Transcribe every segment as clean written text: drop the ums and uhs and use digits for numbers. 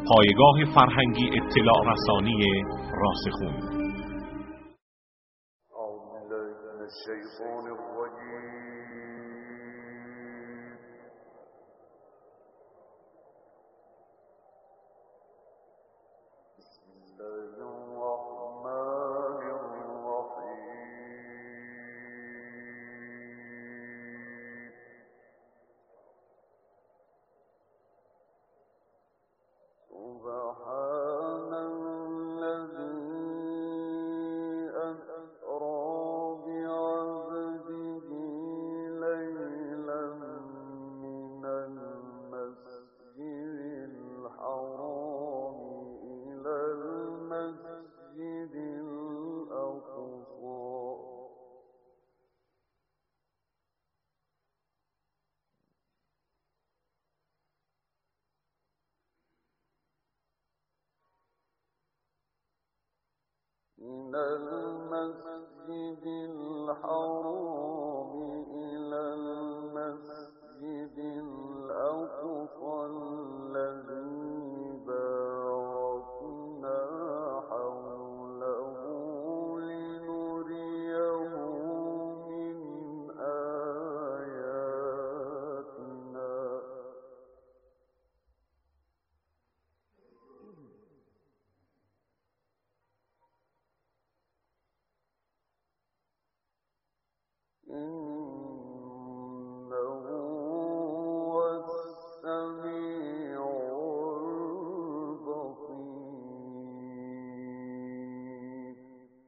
پایگاه فرهنگی اطلاع رسانی راسخون. من المسجد الحرام إلى المسجد الأقصى الذي باركنا حوله لنريه من آياتنا إنه هو السميع البصير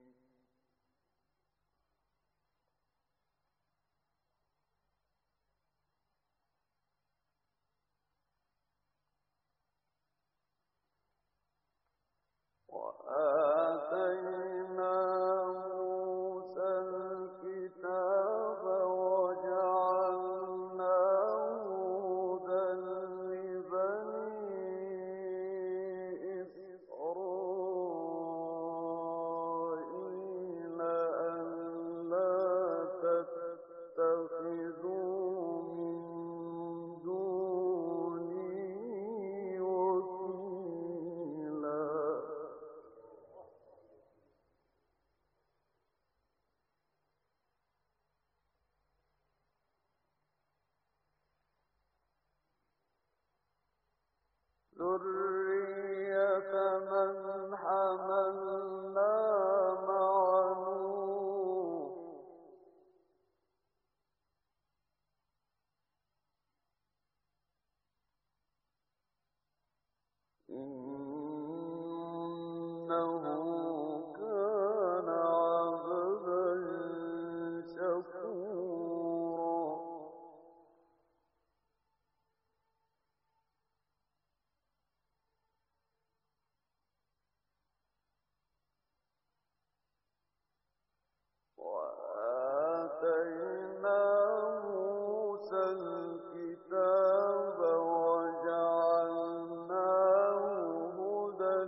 وآتينا موسى الكتاب وجعلناه هدى لبني إسرائيل ألا تتخذوا من دوني وكيلا ذرية من حملنا مع نوح إنه كان عبدا شكورا وآتينا موسى الكتاب وجعلناه هدى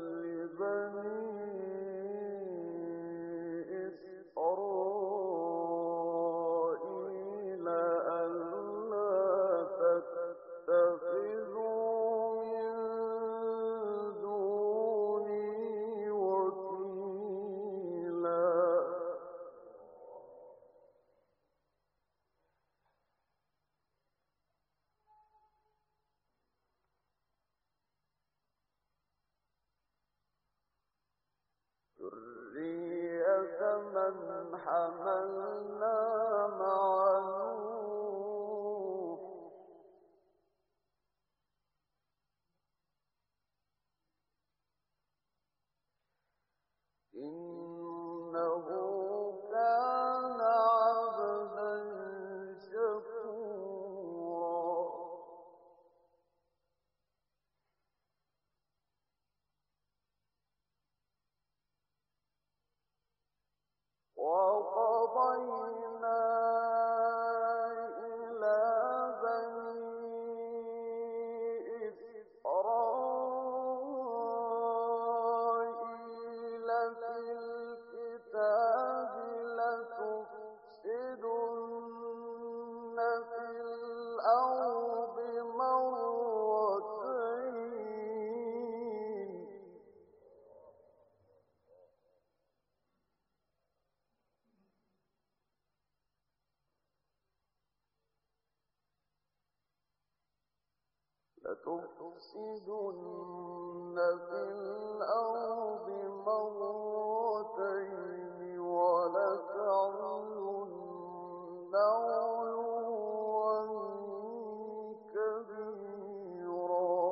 لبني إسرائيل ألا تتخذوا من دوني وكيلا ذرية من حملنا مع نوح إنه كان عبدا شكورا وقضينا إلى بني إسرائيل في الكتاب لتفسدن في الأرض مرتين لتفسدن في الأرض مرتين ولتعلن علوا كبيرا.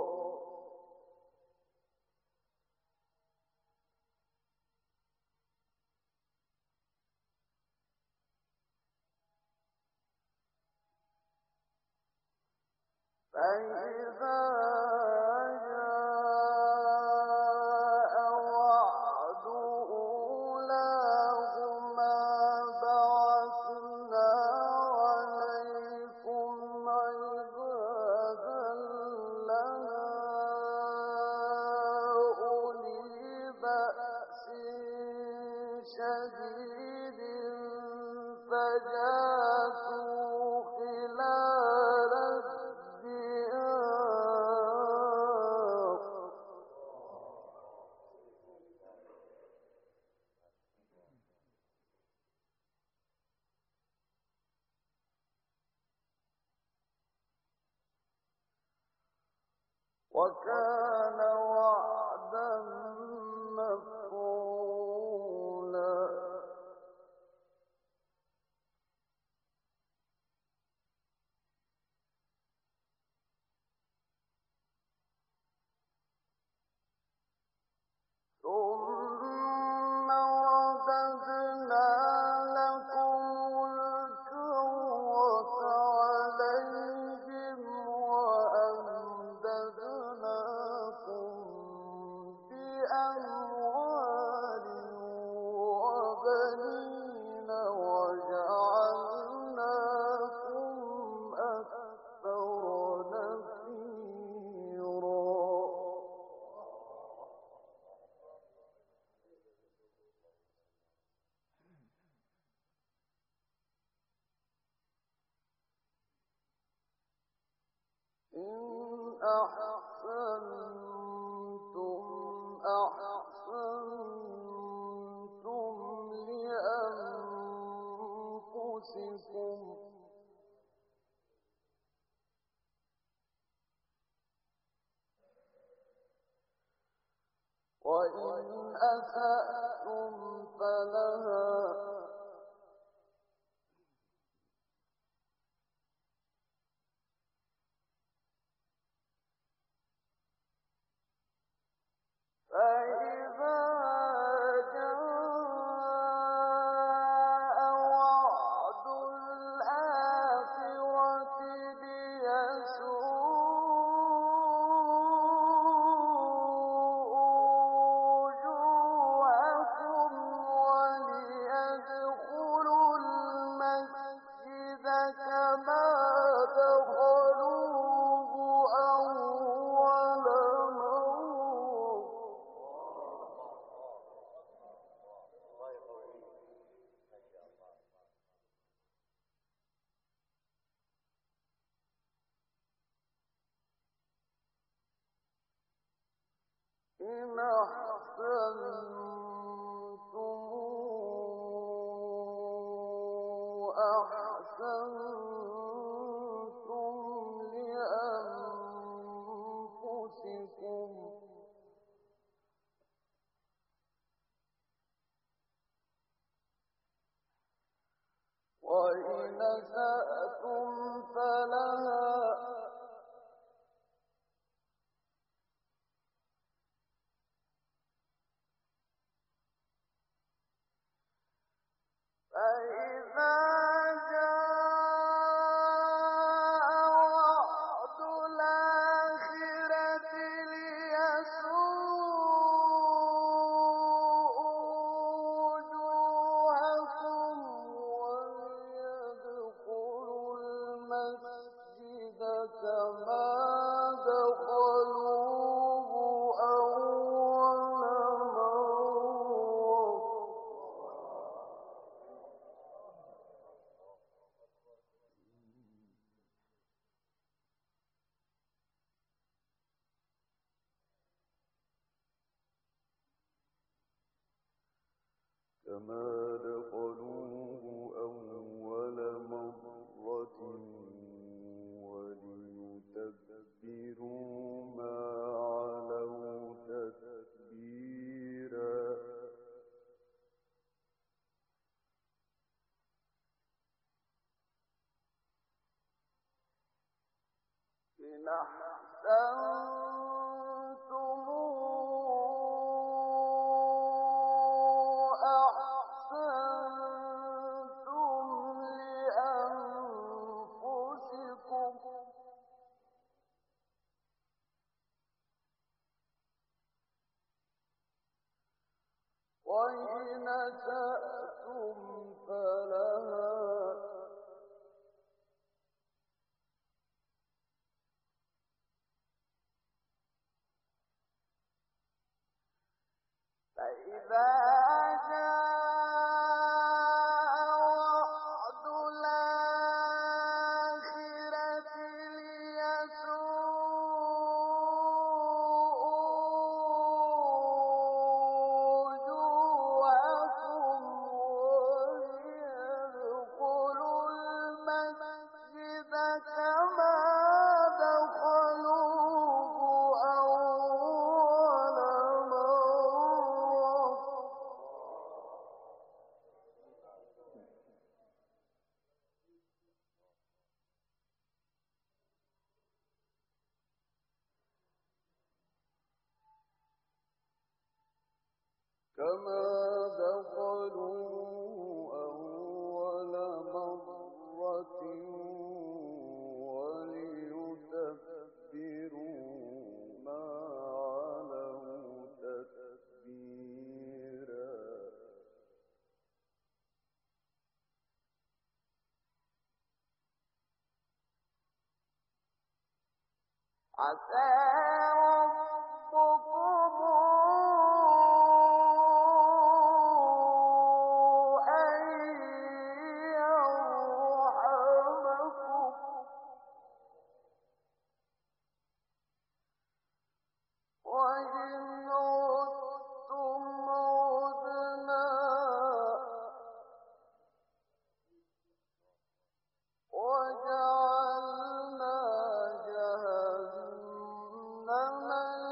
فإذا جاء وعد أولاهما بعثنا عليكم عبادا لنا أولي بأس شديد فجاسوا خلال وكان وعدا مفعولا. ثم رددنا لكم الكرة عليهم وأمددناكم بأموال وبنين وجعلناكم أكثر نفيرا. إن أحسنتم أحسنتم لأنفسكم وإن أسأتم فلها فإذا جاء وعد الآخرة ليسوءوا وجوهكم وليدخلوا المسجد كما دخلوه أول مرة. إن أحسنتم أحسنتم لأنفسكم وإن أسأتم فلها فإذا جاء وعد الآخرة ليسوءوا وجوهكم وليدخلوا المسجد كما دخلوه أول مرة. كما دخلوه أول مرة وليتبروا وإن أسأتم فلها فإذا كما دخلوا أول مرة وليتبروا ما علوا تتبيرا عسى ربكم وإن عدتم عدنا وجعلنا جهنم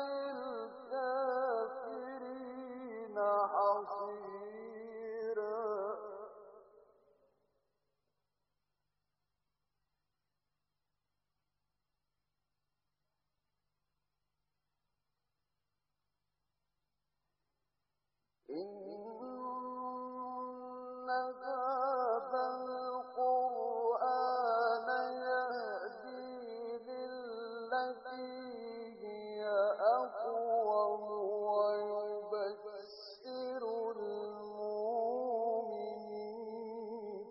للكافرين حصيرا إن هذا القرآن يهدي للتي هي أقوم ويبشر المؤمنين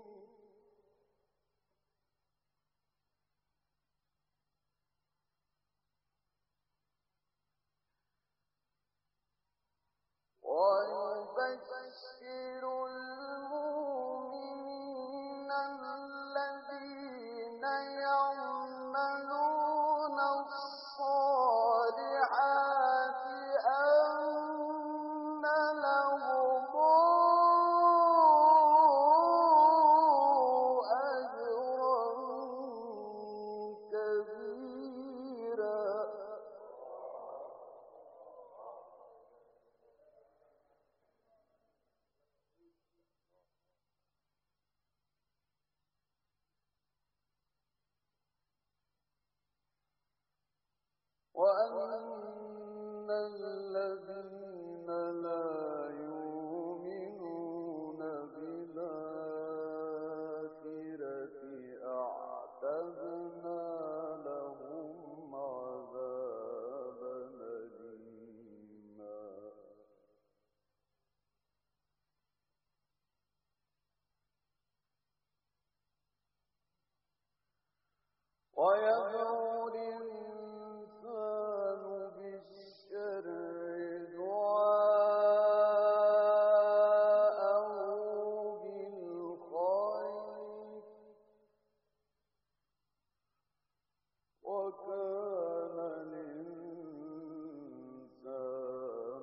الذين يعملون الصالحات أن لهم أجرا كبيرا وأن الذين لا يؤمنون بالآخرة أعتدنا لهم عذابا أليما ويدعو الإنسان بالشر دعاءه بالخير وكان الإنسان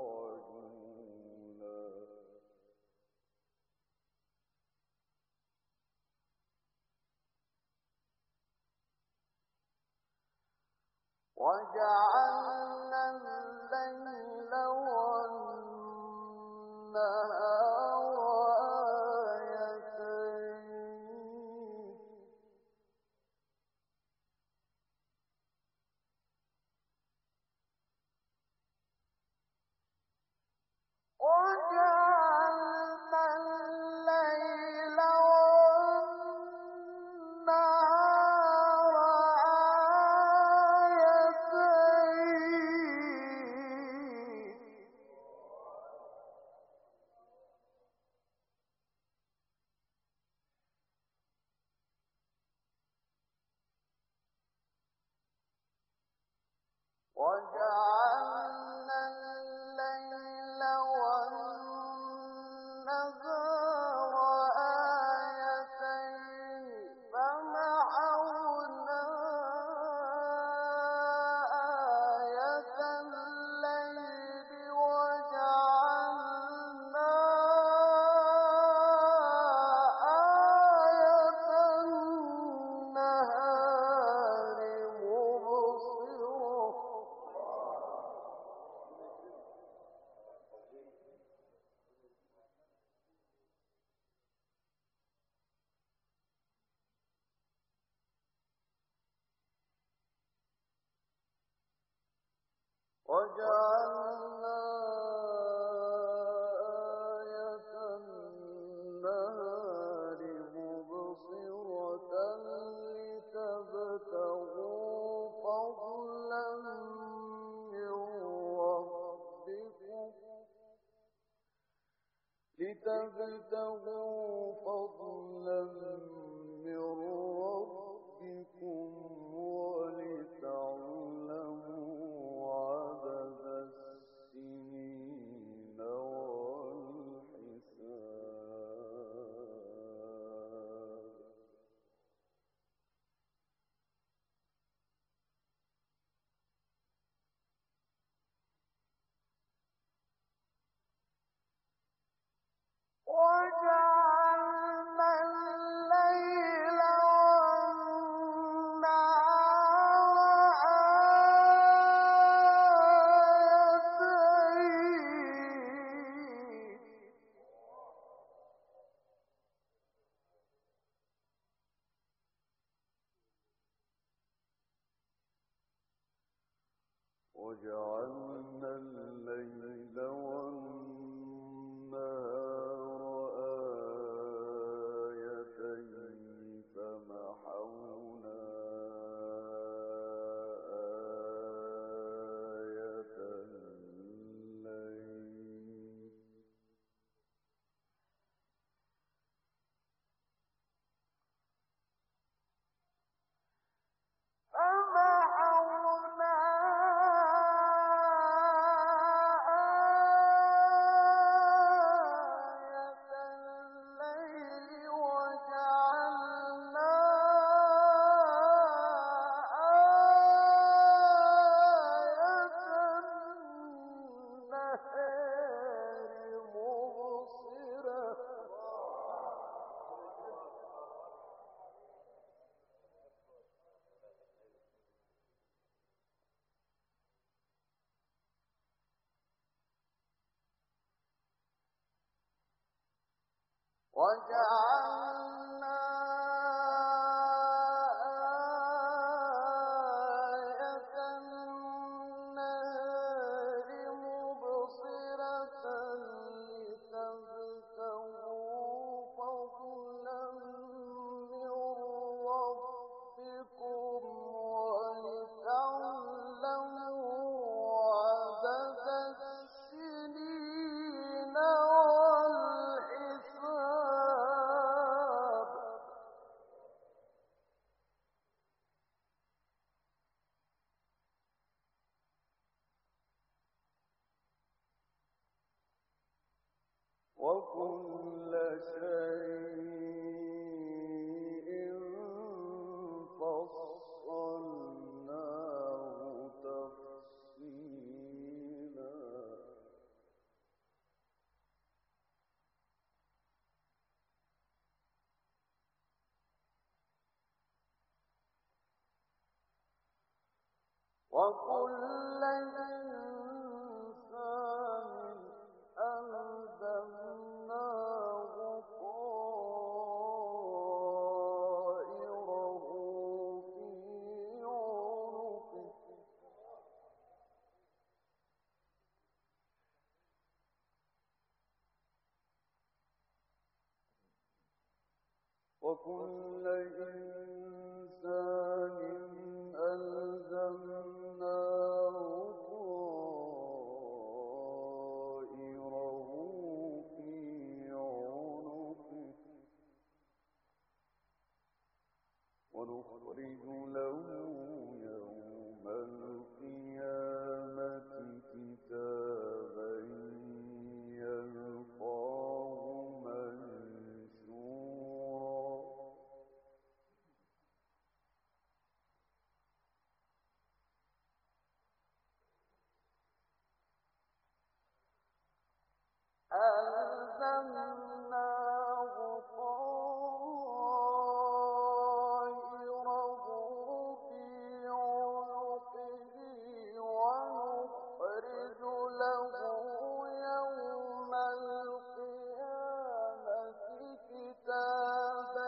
عجولا وجعلنا الليل والنهار آيتين وجعلنا الليل والنهار آيتين لتبتغوا فضلا من ربكم ولتعلموا عدد السنين والحساب. وجعلنا الليل والنهار آيتين فمحونا آية الليل وجعلنا آية النهار مبصرة لتبتغوا فضلا من ربكم ولتعلموا عدد السنين والحساب. وكل شيء فصلناه تفصيلا. وكل إنسان ألزمناه طائره في عنقه وكل إنسان ألزمناه طائره في عنقه ونخرج له يوم القيامة كتابا يلقاه منشورا. ألزمناه طائره في عنقه ونخرج له يوم القيامة كتابا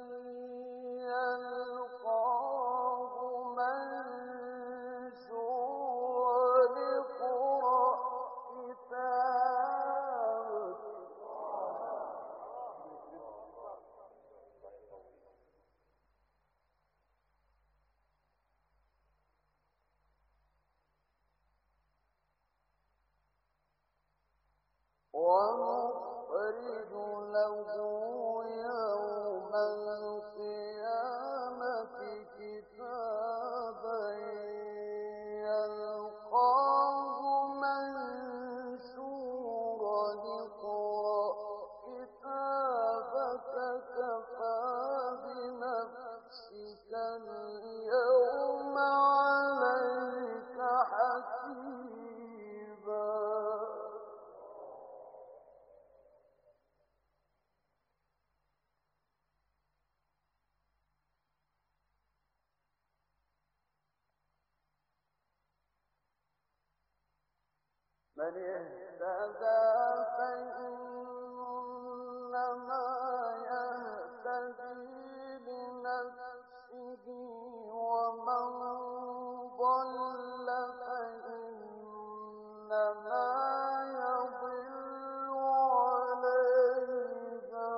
يلقاه منشورا. اقرأ كتابك ونخرج نخرج له يوم القيامة كتابا يلقاه منشورا اقرأ كتابك كفى بنفسك اليوم عليك حسيبا من اهتدى فإنما يهتدي لنفسه ومن ضل فإنما يضل عليها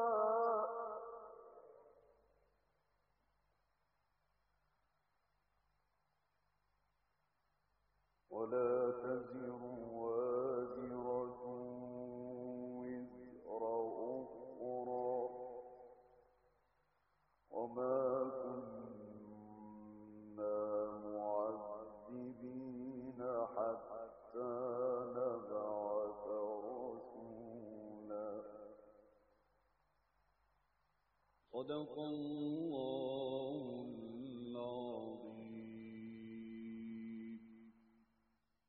ولا تزر وازرة وزر أخرى وما كنا معذبين حتى نبعث رسولا صدق الله